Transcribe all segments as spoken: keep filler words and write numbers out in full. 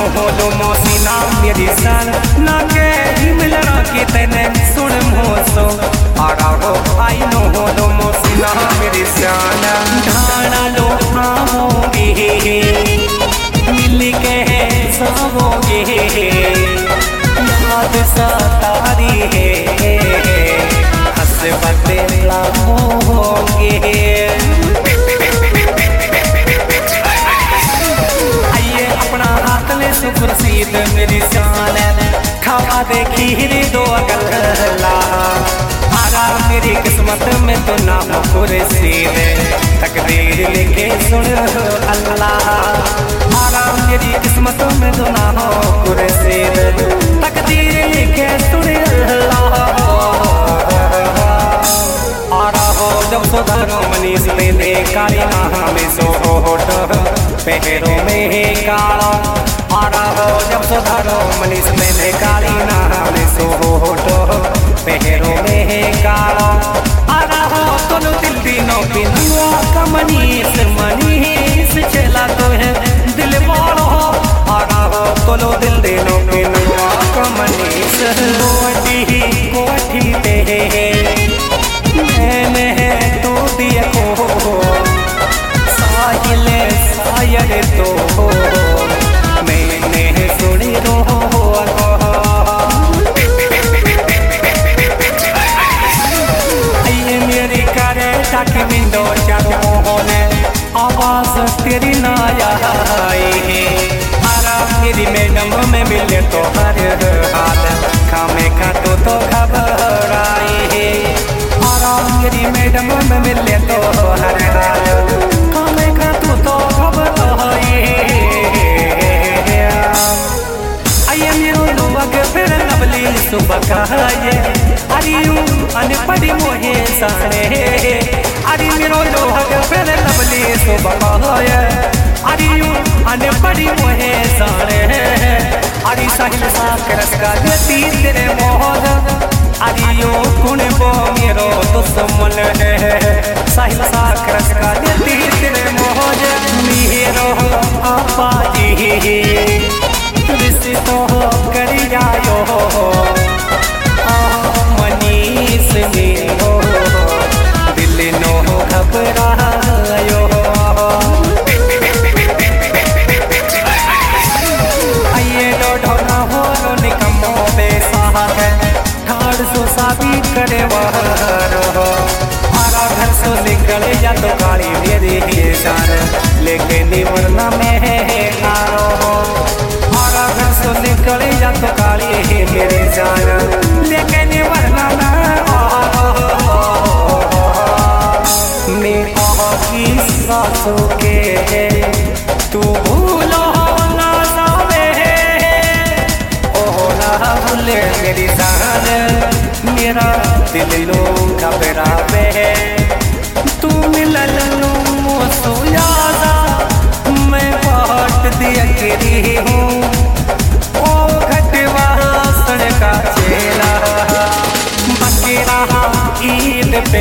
होलो मौसीना मेरी सन ना के हिमलरा के तने सुन मोसो आरा हो आई नो होलो मौसीना मेरी सन ढाना लो आओगे मिल के सोओगे याद सतारी है हंस बदला होगे सुप्रसिद्ध मेरी शान खावा दे खीर दो अगला आरा मेरी किस्मत में तो ना हो कुर्सीद तकदीर लिखे सुन अल्लाह आरा मेरी किस्मत में तो ना हो कुर्सीद तकदीर लिखे सुन अल्लाह आरा हो जब सुधारो मनीष ले काली ना में सो होट पहरों में काला आरा हो जब सुधारो मनीष मैंने काली नाम सो होटो पहरों में काला आरा हो तोलो दिल दिनों की नुआ का मनीष मनीष चला तो है दिल वालो आरा हो तोलो दिल दिनों की नुआ का मनीष कोठी कोठी ते मैंने तो दिया को साहिल सायर तो सुनी रो ये मेरी करे ताकि मिंदो जातो होने आवाज तेरी ना आई आरा मेरी मैडम में मिले तो हर हाल खामे खा तो तो खबर आई आरा मेरी मैडम में मिले तो हर हाल खामे खा तो तो खबर आई सुबह कहाये अरियू अनपढ़ी मोहे सारे अरि मेरो लोहग फिर लवली सुबह कहाये अरियू अनपढ़ी मोहे सारे अरि साहिल साकरस का देती तेरे मोहद अरियू कुण बो मेरो दुश्मन है साहिल साकरस का देती तेरे मोहद मेरो आपा जी रिश्तो करी जायो मनीष मेरो दिल नो घबरायो आइए डोडो ना हो रो निकमो बेसाह है ठाड़ सो साबी करे वहरो आरा घर से निकले या तो गाड़ी मेरी ही जान लेकिन वरना में है आरो घर से निकले या तो काली है मेरी जान लेकिन वरना ना मैं की सासों के तू भूलो ना जावे ओ ना भूले मेरी जान मेरा दिल लो घबरावे तू मिलन लो मोसो यादा मैं बाट दिया केरी हूँ का चेला बकेरा ईद पे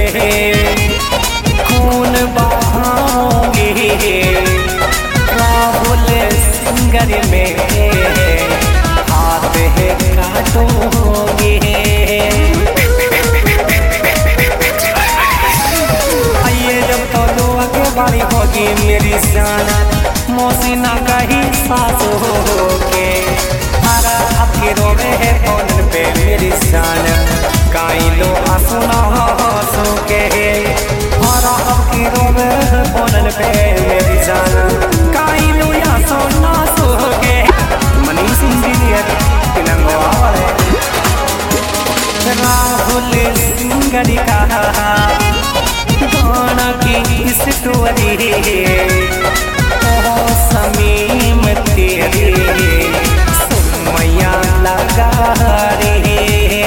खून बहाओगे राहुल सिंगर में हाथ है काटोगे आइए जब तो लो आगे बारी होगी मेरी जान मौसीना का ही सास होगे आपके रोवे है फोन पे मेरी शान काई लो आसुना सो के और आपके रोवे है फोन पे मेरी शान काई लो या सोना सो के मनीष इंजीनियर तिलंगवा वाले राहुल सिंगरी का गाना की स्टोरी ओ समीम तेरी मैया लगा रे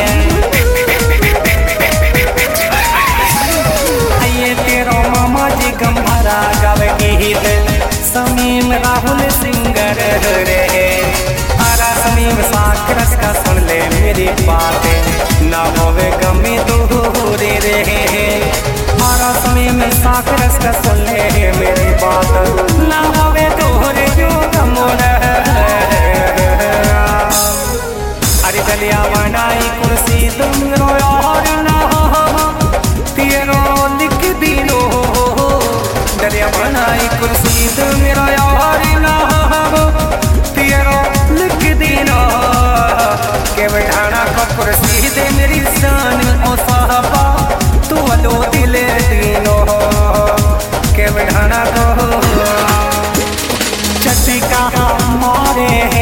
आइए तेरो मामा जी गंभरा गावे गीत समीम राहुल सिंगर रे आरा समीम साकरस का सुन ले मेरी बातें ना होवे गमी दूरे रे आरा समीम साकरस का सुन ले मेरी बात ना होवे दूरे जो गम रे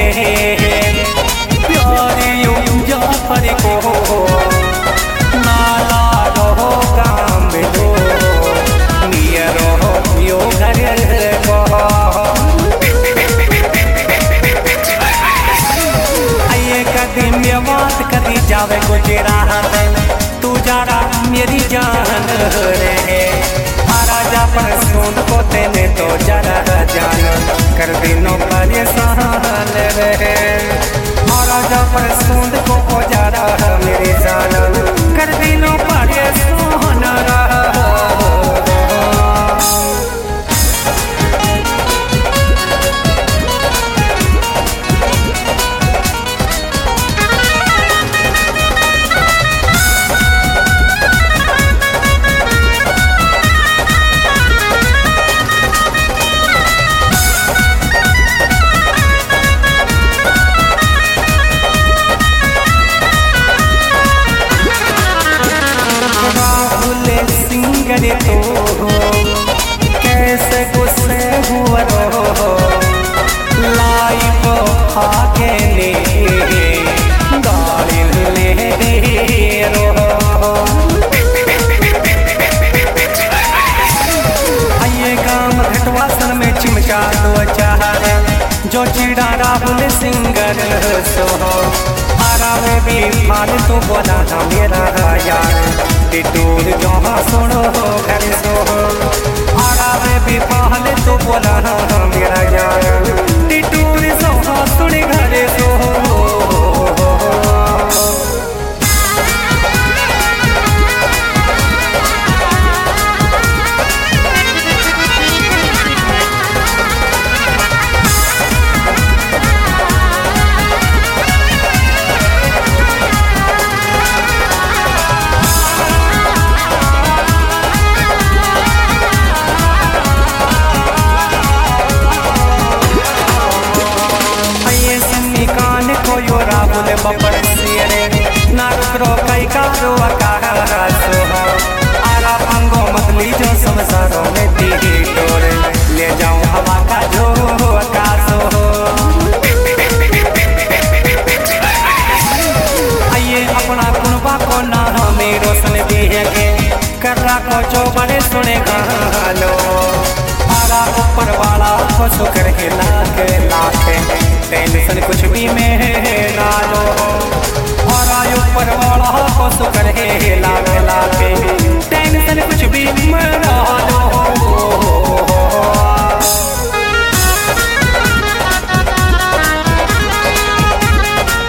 प्यारे जाफर को नाला रहो काम दो नियरो यो घर को आइए कदी में बात कदी जावे गुजरात तू जरा मेरी जान रे राजा पर सुन को तेने तो जरा जान कर दिनों परेशान रहे राजा पर सुन को जरा मेरी जान कर दिनों परेशान रहा करे तो कैसे गुस्से हुआ रो लाइफ आके ले गाड़ी ले रो आइए काम घटवासन में चिमचा दो चाह जो चिड़ा राहुल सिंगर सो आरा में भी फालतू बोला था मेरा यार दूर जहाँ सुनो घर सो आरा में भी पहले तो बोला मेरा यार दूर जहाँ सुन घर सो राहुल बपर सिरे नारो कई कारो आकारा सो आरा पंगो मतली जो संसारों में दी डोरे ले जाऊं हवा का जो आकाशो आइए अपना कुनबा को ना हमें रोशन दी है के कर्रा को जो बड़े सुने गालो आरा ऊपर वाला को शुक्र है लाख लाख टेंशन कुछ भी में ना लो और आयु पर वाला को शुक्र है लाख लाख टेंशन कुछ भी में ना लो